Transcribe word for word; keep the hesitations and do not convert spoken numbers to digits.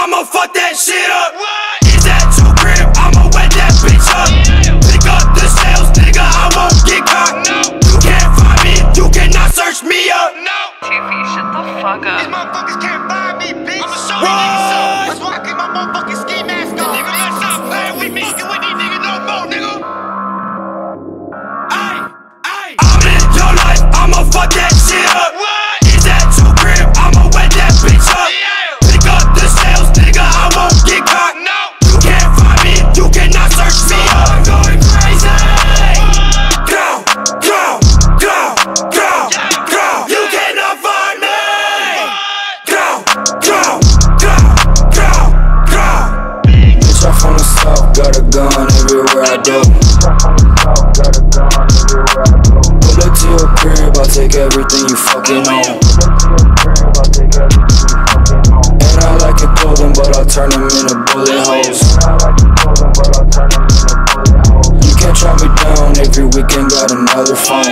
I'ma fuck that shit up. Is that too crib? I'ma wet that bitch up. Pick up the sales, nigga, I won't get caught. You can't find me, you cannot search me up. Tiffy, shut the fuck up. These motherfuckers can't find me, bitch. I'ma show you niggas something. That's why I keep my motherfucking ski mask on. Nigga, let's stop playing with me. You with these niggas no more, nigga. Ay, ay. I'm in your life, I'ma fuck that shit up. Is that too crib? I'ma wet that bitch up. Pick up the sales, nigga, I won't get caught. You can't find me, you cannot search me up. I'm going crazy. Go, go, go, go, go. You cannot find me. Go, go, go, go, go. Bitch, I'm from the south, got a gun everywhere I go. Pull up to your crib, I'll take everything you fucking own. And I like your clothing, but I'll turn them into bullet holes. You can't track me down, every weekend got another phone.